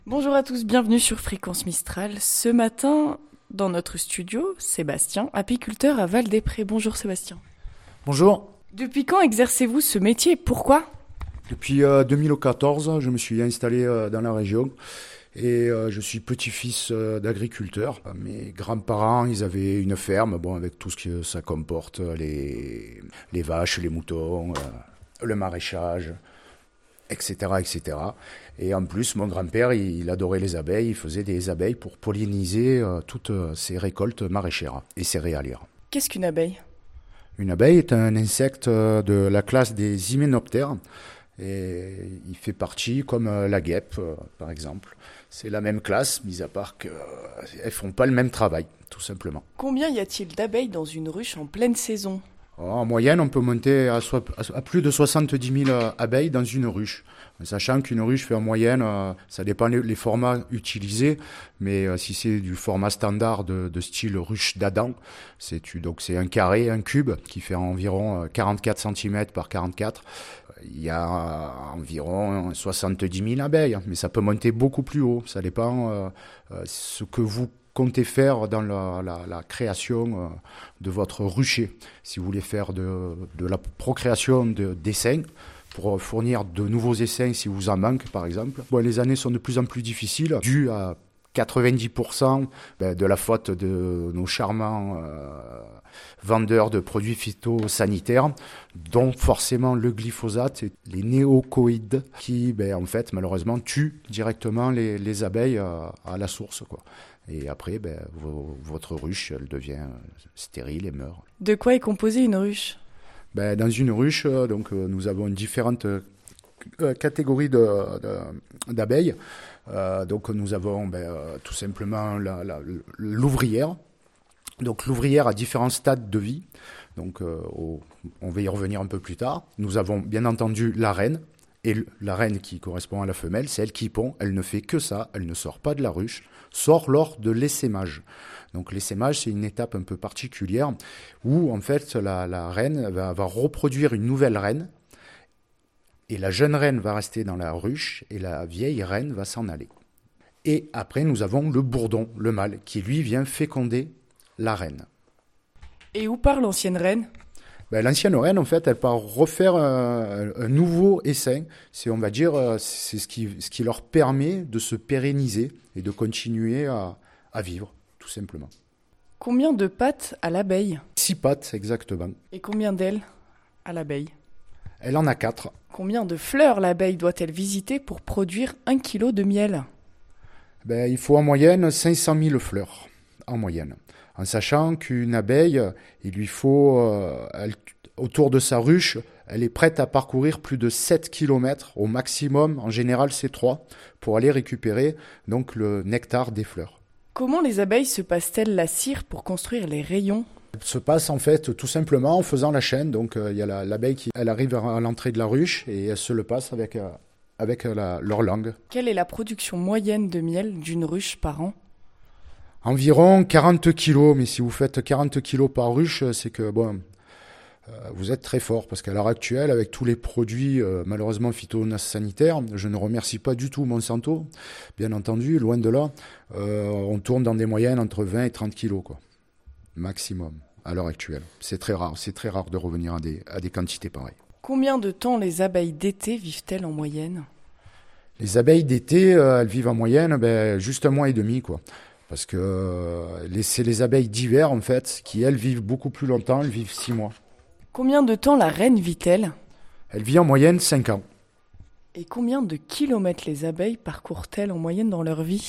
Bonjour à tous, bienvenue sur Fréquence Mistral. Ce matin, dans notre studio, Sébastien, apiculteur à Val-des-Prés. Bonjour Sébastien. Bonjour. Depuis quand exercez-vous ce métier et pourquoi ? Depuis 2014, je me suis installé dans la région et je suis petit-fils d'agriculteur. Mes grands-parents, ils avaient une ferme, avec tout ce que ça comporte, les vaches, les moutons, le maraîchage, etc., etc. Et en plus, mon grand-père, il adorait les abeilles, il faisait des abeilles pour polliniser toutes ses récoltes maraîchères et céréalières. Qu'est-ce qu'une abeille ? Une abeille est un insecte de la classe des hyménoptères et il fait partie comme la guêpe, par exemple. C'est la même classe, mis à part qu'elles ne font pas le même travail, tout simplement. Combien y a-t-il d'abeilles dans une ruche en pleine saison ? En moyenne, on peut monter à plus de 70 000 abeilles dans une ruche. Sachant qu'une ruche fait en moyenne, ça dépend les formats utilisés, mais si c'est du format standard de style ruche d'Adam, donc c'est un carré, un cube qui fait environ 44 cm par 44. Il y a environ 70 000 abeilles, mais ça peut monter beaucoup plus haut. Ça dépend ce que vous comptez faire dans la création de votre rucher. Si vous voulez faire de la procréation d'essaims, pour fournir de nouveaux essaims si vous en manque, par exemple. Les années sont de plus en plus difficiles, dû à 90% de la faute de nos charmants vendeurs de produits phytosanitaires, dont forcément le glyphosate et les néocoïdes qui, en fait, malheureusement, tuent directement les abeilles à la source, quoi. Et après, votre ruche, elle devient stérile et meurt. De quoi est composée une ruche ? Dans une ruche, nous avons différentes catégories d'abeilles. Donc nous avons tout simplement l'ouvrière. Donc l'ouvrière a différents stades de vie. Donc on va y revenir un peu plus tard. Nous avons bien entendu la reine. Et la reine qui correspond à la femelle, c'est elle qui pond. Elle ne fait que ça. Elle ne sort pas de la ruche. Sort lors de l'essaimage. Donc l'essaimage, c'est une étape un peu particulière où en fait la reine va reproduire une nouvelle reine et la jeune reine va rester dans la ruche et la vieille reine va s'en aller. Et après, nous avons le bourdon, le mâle, qui lui vient féconder la reine. Et où part l'ancienne reine ? L'ancienne reine, en fait, elle part refaire un nouveau essaim. C'est ce qui leur permet de se pérenniser et de continuer à vivre, tout simplement. Combien de pattes à l'abeille ? 6 pattes, exactement. Et combien d'ailes à l'abeille ? Elle en a 4. Combien de fleurs l'abeille doit-elle visiter pour produire 1 kg de miel ? Il faut en moyenne 500 000 fleurs, en moyenne. En sachant qu'une abeille, il lui faut, autour de sa ruche, elle est prête à parcourir plus de 7 km au maximum, en général c'est 3, pour aller récupérer donc le nectar des fleurs. Comment les abeilles se passent-elles la cire pour construire les rayons ? Elle se passe en fait tout simplement en faisant la chaîne. Donc il y a l'abeille elle arrive à l'entrée de la ruche et elle se le passe avec leur langue. Quelle est la production moyenne de miel d'une ruche par an ? Environ 40 kilos, mais si vous faites 40 kilos par ruche, c'est que vous êtes très fort, parce qu'à l'heure actuelle, avec tous les produits malheureusement phytosanitaires, je ne remercie pas du tout Monsanto, bien entendu, loin de là, on tourne dans des moyennes entre 20 et 30 kilos, quoi, maximum, à l'heure actuelle. C'est très rare de revenir à des quantités pareilles. Combien de temps les abeilles d'été vivent-elles en moyenne ? Les abeilles d'été, elles vivent en moyenne juste 1 mois et demi, quoi. Parce que c'est les abeilles d'hiver, en fait, qui, elles, vivent beaucoup plus longtemps. Elles vivent 6 mois. Combien de temps la reine vit-elle ? Elle vit en moyenne 5 ans. Et combien de kilomètres les abeilles parcourent-elles en moyenne dans leur vie ?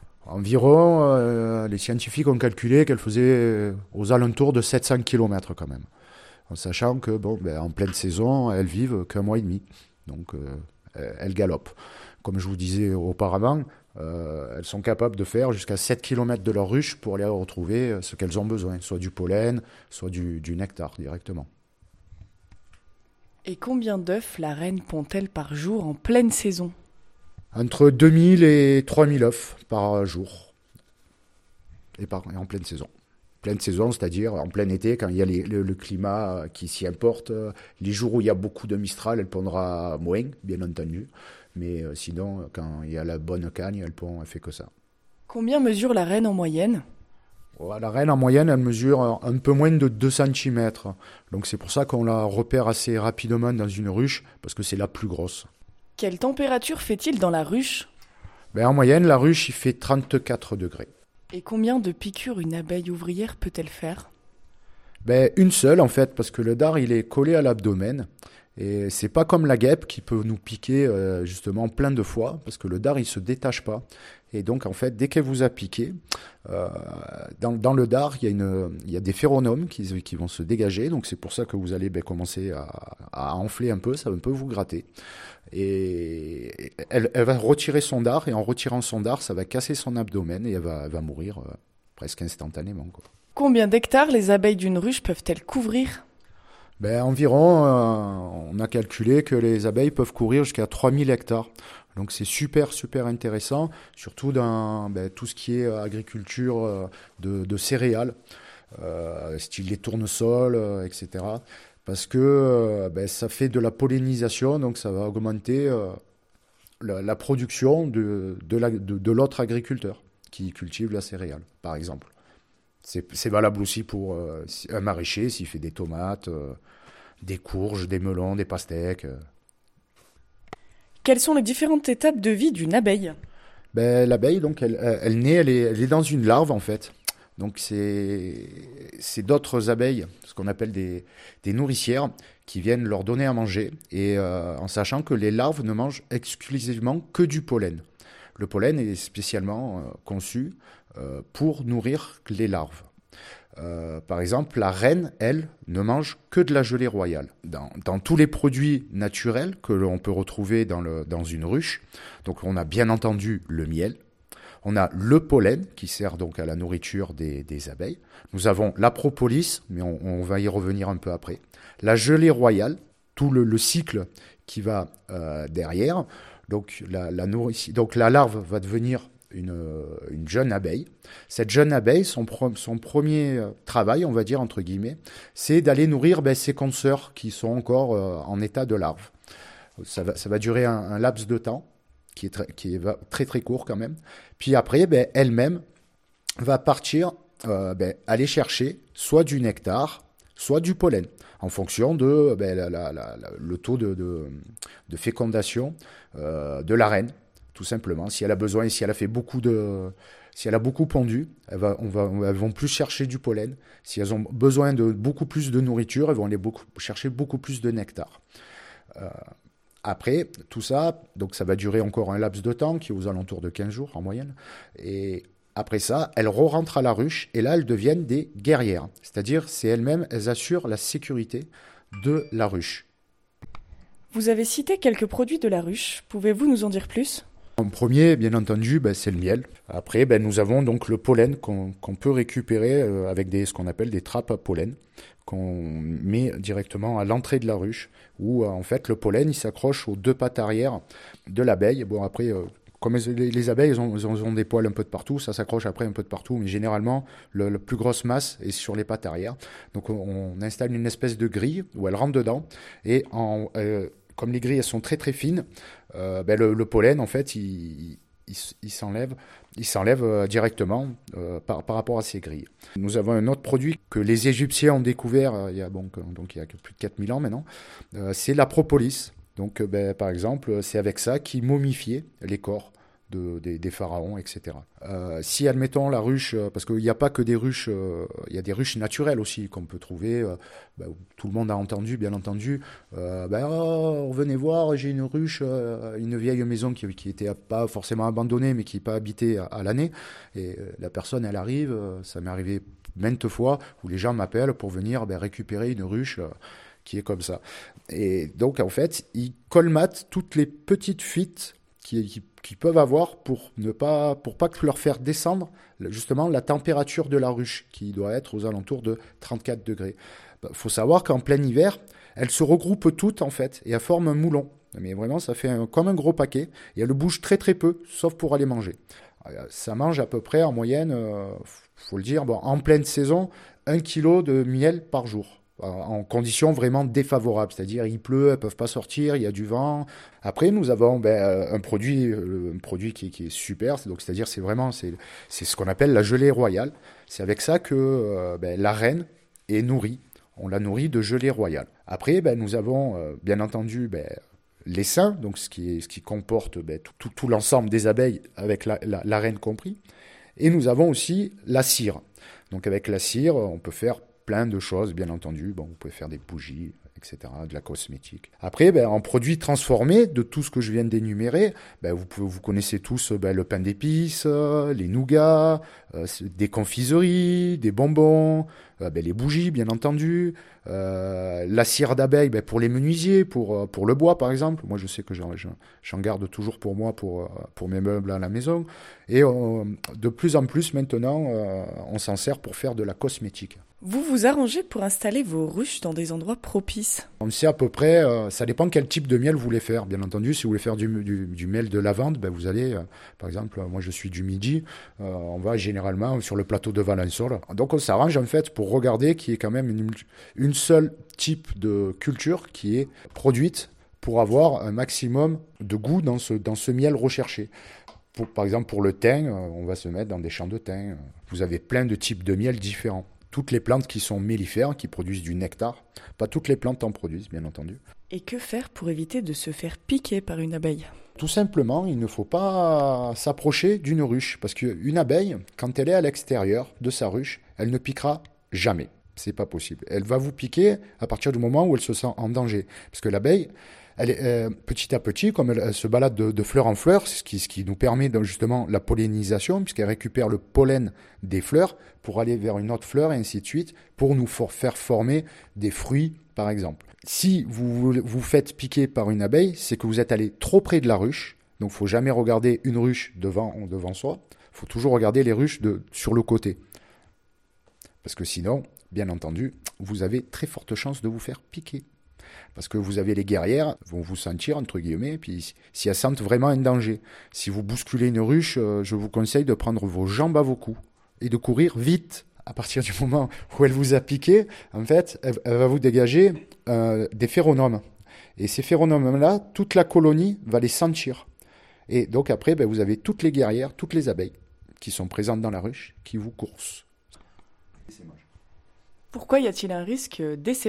Environ, les scientifiques ont calculé qu'elles faisaient aux alentours de 700 km quand même. En sachant que, en pleine saison, elles vivent qu'1 mois et demi. Donc, elles galopent. Comme je vous disais auparavant, elles sont capables de faire jusqu'à 7 km de leur ruche pour aller retrouver ce qu'elles ont besoin, soit du pollen, soit du nectar directement. Et combien d'œufs la reine pond-elle par jour en pleine saison ? Entre 2000 et 3000 œufs par jour, et en pleine saison. Pleine saison, c'est-à-dire en plein été, quand il y a le climat qui s'y importe. Les jours où il y a beaucoup de Mistral, elle pondra moins, bien entendu. Mais sinon, quand il y a la bonne cagne, elle fait que ça. Combien mesure la reine en moyenne? La reine, en moyenne, elle mesure un peu moins de 2 cm. Donc c'est pour ça qu'on la repère assez rapidement dans une ruche, parce que c'est la plus grosse. Quelle température fait-il dans la ruche? En moyenne, la ruche, il fait 34 degrés. Et combien de piqûres une abeille ouvrière peut-elle faire? Une seule, en fait, parce que le dard, il est collé à l'abdomen. Et c'est pas comme la guêpe qui peut nous piquer justement plein de fois, parce que le dard, il se détache pas. Et donc, en fait, dès qu'elle vous a piqué, dans le dard, il y a des phéromones qui vont se dégager. Donc, c'est pour ça que vous allez commencer à enfler un peu, ça va un peu vous gratter. Et elle va retirer son dard, et en retirant son dard, ça va casser son abdomen, et elle va mourir presque instantanément, quoi. Combien d'hectares les abeilles d'une ruche peuvent-elles couvrir? Environ, on a calculé que les abeilles peuvent courir jusqu'à 3000 hectares. Donc c'est super, super intéressant, surtout dans tout ce qui est agriculture de céréales, style les tournesols, etc. Parce que ça fait de la pollinisation, donc ça va augmenter la production de l'autre agriculteur qui cultive la céréale, par exemple. C'est valable aussi pour un maraîcher s'il fait des tomates, des courges, des melons, des pastèques. Quelles sont les différentes étapes de vie d'une abeille? L'abeille, donc, elle naît, elle est dans une larve, en fait. Donc, c'est d'autres abeilles, ce qu'on appelle des nourricières, qui viennent leur donner à manger, et en sachant que les larves ne mangent exclusivement que du pollen. Le pollen est spécialement conçu pour nourrir les larves. Par exemple, la reine, elle, ne mange que de la gelée royale. Dans tous les produits naturels que l'on peut retrouver dans une ruche, donc on a bien entendu le miel, on a le pollen qui sert donc à la nourriture des abeilles, nous avons la propolis, mais on va y revenir un peu après, la gelée royale, tout le cycle qui va derrière, donc la larve va devenir une jeune abeille. Cette jeune abeille, son premier travail, on va dire entre guillemets, c'est d'aller nourrir ses consoeurs qui sont encore en état de larve. Ça va durer un laps de temps qui est très très court quand même. Puis après, elle-même va partir aller chercher soit du nectar, soit du pollen, en fonction de le taux de fécondation de la reine. Tout simplement, si elle a besoin, si elle a fait si elle a beaucoup pondu, elles vont plus chercher du pollen. Si elles ont besoin de beaucoup plus de nourriture, elles vont aller chercher beaucoup plus de nectar. Après, tout ça, donc ça va durer encore un laps de temps qui est aux alentours de 15 jours en moyenne. Et après ça, elles re-rentrent à la ruche et là, elles deviennent des guerrières. C'est-à-dire, c'est elles-mêmes, elles assurent la sécurité de la ruche. Vous avez cité quelques produits de la ruche. Pouvez-vous nous en dire plus ? En premier, bien entendu, c'est le miel. Après, nous avons donc le pollen qu'on peut récupérer avec ce qu'on appelle des trappes à pollen, qu'on met directement à l'entrée de la ruche, où en fait le pollen il s'accroche aux deux pattes arrière de l'abeille. Bon après, comme les abeilles elles ont des poils un peu de partout, ça s'accroche après un peu de partout, mais généralement la plus grosse masse est sur les pattes arrière. Donc on installe une espèce de grille où elle rentre dedans et comme les grilles elles sont très très fines, le pollen en fait il s'enlève directement par rapport à ces grilles. Nous avons un autre produit que les Égyptiens ont découvert il y a plus de 4000 ans maintenant, c'est la propolis. Donc par exemple, c'est avec ça qu'ils momifiaient les corps des pharaons, etc. Si, admettons, la ruche, parce qu'il n'y a pas que des ruches, il y a des ruches naturelles aussi qu'on peut trouver, tout le monde a entendu, bien entendu, venez voir, j'ai une ruche, une vieille maison qui n'était pas forcément abandonnée, mais qui n'est pas habitée à l'année, et la personne, elle arrive, ça m'est arrivé maintes fois, où les gens m'appellent pour venir récupérer une ruche qui est comme ça. Et donc, en fait, ils colmatent toutes les petites fuites qui peuvent avoir pour pas leur faire descendre justement la température de la ruche qui doit être aux alentours de 34 degrés. Faut savoir qu'en plein hiver, elles se regroupent toutes en fait et elles forment un moulon. Mais vraiment, ça fait comme un gros paquet et elles bougent très très peu, sauf pour aller manger. Ça mange à peu près en moyenne, faut le dire, en pleine saison, 1 kilo de miel par jour. en conditions vraiment défavorables, c'est-à-dire il pleut, elles peuvent pas sortir, il y a du vent. Après, nous avons un produit qui est super, c'est-à-dire c'est ce qu'on appelle la gelée royale. C'est avec ça que la reine est nourrie. On la nourrit de gelée royale. Après, nous avons bien entendu l'essaim, donc ce qui comporte tout l'ensemble des abeilles avec la reine compris. Et nous avons aussi la cire. Donc avec la cire, on peut faire plein de choses, bien entendu. Bon, vous pouvez faire des bougies, etc., de la cosmétique. Après, en produits transformés, de tout ce que je viens d'énumérer, vous connaissez tous le pain d'épices, les nougats, des confiseries, des bonbons, les bougies, bien entendu, la cire d'abeille pour les menuisiers, pour le bois, par exemple. Moi, je sais que j'en garde toujours pour moi, pour mes meubles à la maison. Et de plus en plus, maintenant, on s'en sert pour faire de la cosmétique. Vous vous arrangez pour installer vos ruches dans des endroits propices? On sait à peu près, ça dépend quel type de miel vous voulez faire. Bien entendu, si vous voulez faire du miel de lavande, vous allez, par exemple, moi je suis du Midi, on va généralement sur le plateau de Valençol. Donc on s'arrange en fait pour regarder qu'il y ait quand même une seule type de culture qui est produite pour avoir un maximum de goût dans ce miel recherché. Par exemple, pour le thym, on va se mettre dans des champs de thym. Vous avez plein de types de miel différents. Toutes les plantes qui sont mellifères, qui produisent du nectar, pas toutes les plantes en produisent, bien entendu. Et que faire pour éviter de se faire piquer par une abeille? Tout simplement, il ne faut pas s'approcher d'une ruche, parce qu'une abeille, quand elle est à l'extérieur de sa ruche, elle ne piquera jamais. C'est pas possible. Elle va vous piquer à partir du moment où elle se sent en danger. Parce que l'abeille, elle est, petit à petit, comme elle se balade de fleur en fleur, c'est ce qui nous permet justement la pollinisation, puisqu'elle récupère le pollen des fleurs pour aller vers une autre fleur et ainsi de suite, pour nous faire former des fruits, par exemple. Si vous vous faites piquer par une abeille, c'est que vous êtes allé trop près de la ruche, donc il ne faut jamais regarder une ruche devant soi, il faut toujours regarder les ruches sur le côté. Parce que sinon, bien entendu, vous avez très forte chance de vous faire piquer. Parce que vous avez les guerrières, vont vous sentir, entre guillemets, et puis si elles sentent vraiment un danger. Si vous bousculez une ruche, je vous conseille de prendre vos jambes à vos coups et de courir vite. À partir du moment où elle vous a piqué, en fait, elle va vous dégager des phéromones. Et ces phéromones-là, toute la colonie va les sentir. Et donc après, vous avez toutes les guerrières, toutes les abeilles qui sont présentes dans la ruche, qui vous coursent. Pourquoi y a-t-il un risque d'essaimage ?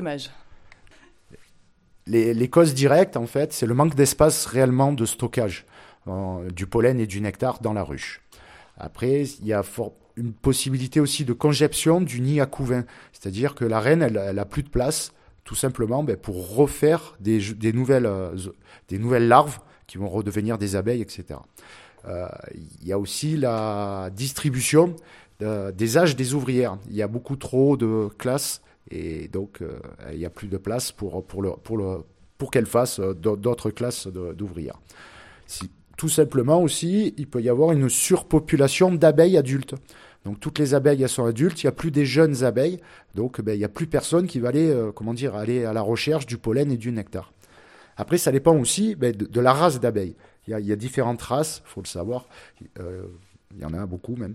Les causes directes, en fait, c'est le manque d'espace réellement de stockage du pollen et du nectar dans la ruche. Après, il y a une possibilité aussi de congestion du nid à couvain. C'est-à-dire que la reine, elle n'a plus de place, tout simplement pour refaire des nouvelles larves qui vont redevenir des abeilles, etc. Il y a aussi la distribution des âges des ouvrières. Il y a beaucoup trop de classes. Et donc, il n'y a plus de place pour qu'elle fasse d'autres classes d'ouvrières. Tout simplement aussi, il peut y avoir une surpopulation d'abeilles adultes. Donc, toutes les abeilles, elles sont adultes, il n'y a plus des jeunes abeilles. Donc, il n'y a plus personne qui va aller à la recherche du pollen et du nectar. Après, ça dépend aussi de la race d'abeilles. Il y a différentes races, il faut le savoir. Il y en a beaucoup même.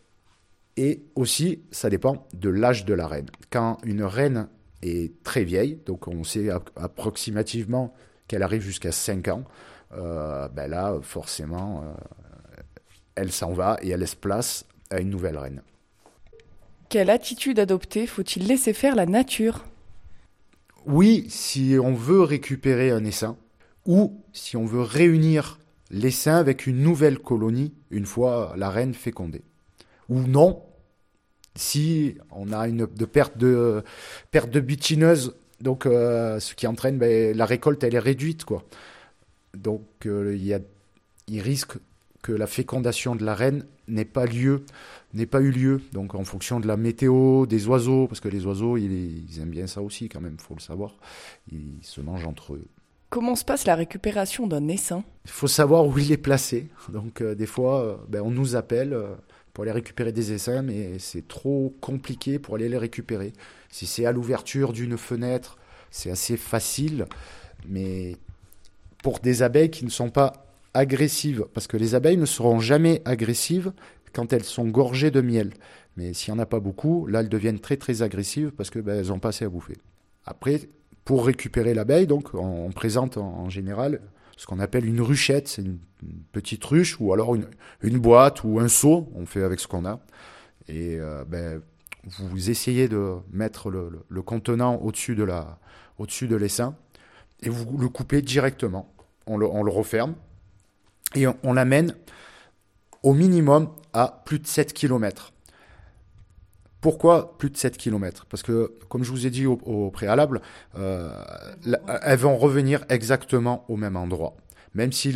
Et aussi, ça dépend de l'âge de la reine. Quand une reine est très vieille, donc on sait approximativement qu'elle arrive jusqu'à 5 ans, là, forcément, elle s'en va et elle laisse place à une nouvelle reine. Quelle attitude adopter? Faut-il laisser faire la nature? Oui, si on veut récupérer un essaim, ou si on veut réunir l'essaim avec une nouvelle colonie, une fois la reine fécondée. Ou non, si on a une perte de butineuses, donc ce qui entraîne la récolte, elle est réduite, quoi. Donc il risque que la fécondation de la reine n'ait pas eu lieu. Donc en fonction de la météo, des oiseaux, parce que les oiseaux, ils aiment bien ça aussi quand même, il faut le savoir. Ils se mangent entre eux. Comment se passe la récupération d'un essaim? Il faut savoir où il est placé. Donc des fois, on nous appelle pour aller récupérer des essaims, mais c'est trop compliqué pour aller les récupérer. Si c'est à l'ouverture d'une fenêtre, c'est assez facile, mais pour des abeilles qui ne sont pas agressives, parce que les abeilles ne seront jamais agressives quand elles sont gorgées de miel. Mais s'il n'y en a pas beaucoup, là, elles deviennent très très agressives parce qu'elles n'ont pas assez à bouffer. Après, pour récupérer l'abeille, donc, on présente en général ce qu'on appelle une ruchette. C'est une petite ruche ou alors une boîte ou un seau. On fait avec ce qu'on a. Et vous essayez de mettre le contenant au-dessus de l'essaim et vous le coupez directement. On le referme et on l'amène au minimum à plus de 7 km. Pourquoi plus de 7 km? Parce que, comme je vous ai dit au préalable, elles vont revenir exactement au même endroit. Même si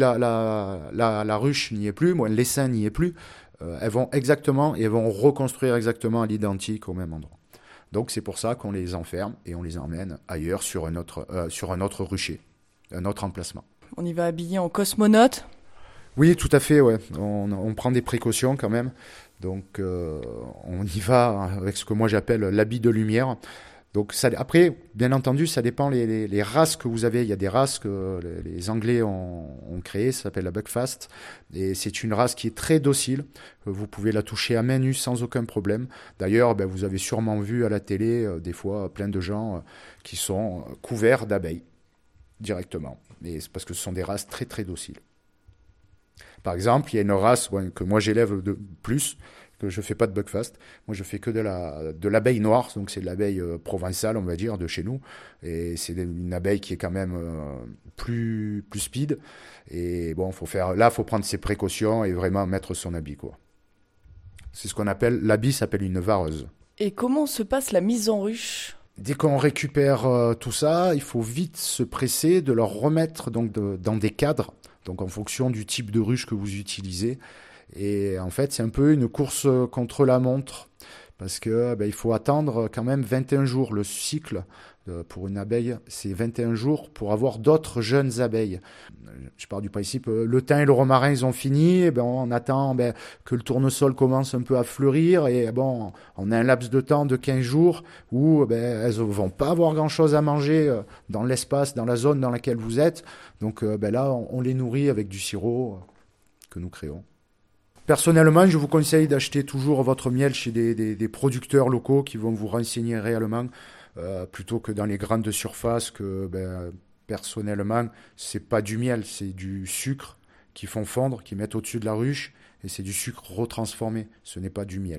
la ruche n'y est plus, l'essaim n'y est plus, elles vont exactement et elles vont reconstruire exactement à l'identique au même endroit. Donc c'est pour ça qu'on les enferme et on les emmène ailleurs sur un autre rucher, un autre emplacement. On y va habillé en cosmonaute? Oui, tout à fait, ouais. On prend des précautions quand même. Donc, on y va avec ce que moi j'appelle l'habit de lumière. Donc, après, bien entendu, ça dépend les races que vous avez. Il y a des races que les Anglais ont créées, ça s'appelle la Buckfast. Et c'est une race qui est très docile. Vous pouvez la toucher à main nue sans aucun problème. D'ailleurs, vous avez sûrement vu à la télé, des fois, plein de gens qui sont couverts d'abeilles directement. Et c'est parce que ce sont des races très, très dociles. Par exemple, il y a une race que moi j'élève de plus, que je ne fais pas de Buckfast. Moi, je fais que de l'abeille noire, donc c'est de l'abeille provençale, on va dire, de chez nous. Et c'est une abeille qui est quand même plus speed. Et bon, faut prendre ses précautions et vraiment mettre son habit, quoi. C'est ce qu'on appelle, l'habit s'appelle une vareuse. Et comment se passe la mise en ruche? Dès qu'on récupère tout ça, il faut vite se presser de leur remettre donc dans des cadres. Donc en fonction du type de ruche que vous utilisez. Et en fait, c'est un peu une course contre la montre. Parce que il faut attendre quand même 21 jours. Le cycle pour une abeille, c'est 21 jours pour avoir d'autres jeunes abeilles. Je pars du principe, le thym et le romarin, ils ont fini. Et on attend que le tournesol commence un peu à fleurir. Et on a un laps de temps de 15 jours où elles ne vont pas avoir grand-chose à manger dans l'espace, dans la zone dans laquelle vous êtes. Donc là, on les nourrit avec du sirop que nous créons. Personnellement, je vous conseille d'acheter toujours votre miel chez des producteurs locaux qui vont vous renseigner réellement, plutôt que dans les grandes surfaces que, personnellement, c'est pas du miel, c'est du sucre qu'ils font fondre, qu'ils mettent au-dessus de la ruche, et c'est du sucre retransformé, ce n'est pas du miel.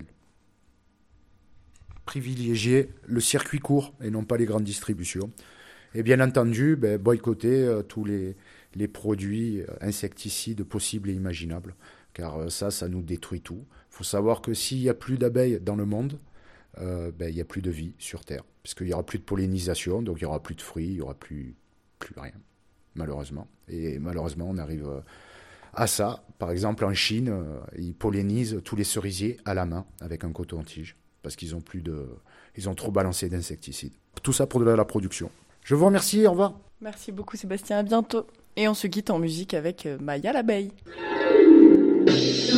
Privilégier le circuit court et non pas les grandes distributions. Et bien entendu, boycotter tous les produits insecticides possibles et imaginables. Car ça nous détruit tout. Il faut savoir que s'il n'y a plus d'abeilles dans le monde, il n'y a plus de vie sur Terre. Puisqu'il n'y aura plus de pollinisation, donc il n'y aura plus de fruits, il n'y aura plus rien, malheureusement. Et malheureusement, on arrive à ça. Par exemple, en Chine, ils pollinisent tous les cerisiers à la main avec un coton-tige. Parce qu'ils ont trop balancé d'insecticides. Tout ça pour de la production. Je vous remercie, au revoir. Merci beaucoup Sébastien, à bientôt. Et on se quitte en musique avec Maya l'abeille. Thank you.